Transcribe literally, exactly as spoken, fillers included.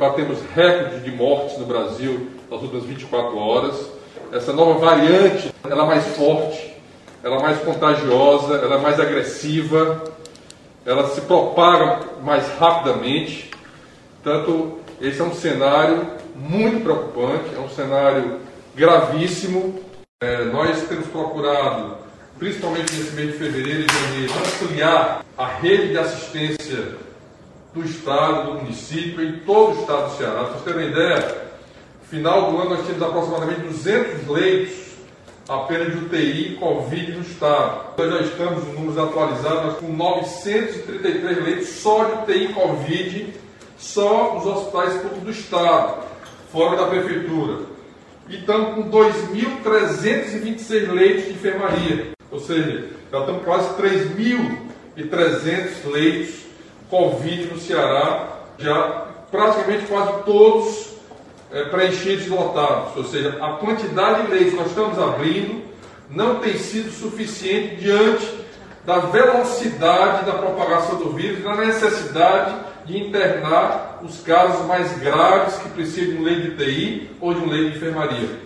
batemos recordes de mortes no Brasil nas últimas vinte e quatro horas. Essa nova variante, ela é mais forte, ela é mais contagiosa, ela é mais agressiva, ela se propaga mais rapidamente. Portanto, esse é um cenário muito preocupante, é um cenário gravíssimo. É, nós temos procurado, principalmente nesse mês de fevereiro e janeiro, ampliar a rede de assistência do Estado, do município, em todo o Estado do Ceará. Para vocês terem uma ideia, no final do ano nós tínhamos aproximadamente duzentos leitos apenas de U T I Covid no Estado. Nós já estamos, nos números atualizados, com novecentos e trinta e três leitos só de U T I Covid, só nos hospitais públicos do Estado, fora da Prefeitura. E estamos com dois mil trezentos e vinte e seis leitos de enfermaria. Ou seja, já estamos com quase três mil e trezentos leitos Covid no Ceará, já praticamente quase todos é, preenchidos e lotados. Ou seja, a quantidade de leitos que nós estamos abrindo não tem sido suficiente diante da velocidade da propagação do vírus e da necessidade de internar os casos mais graves que precisam de um leito de U T I ou de um leito de enfermaria.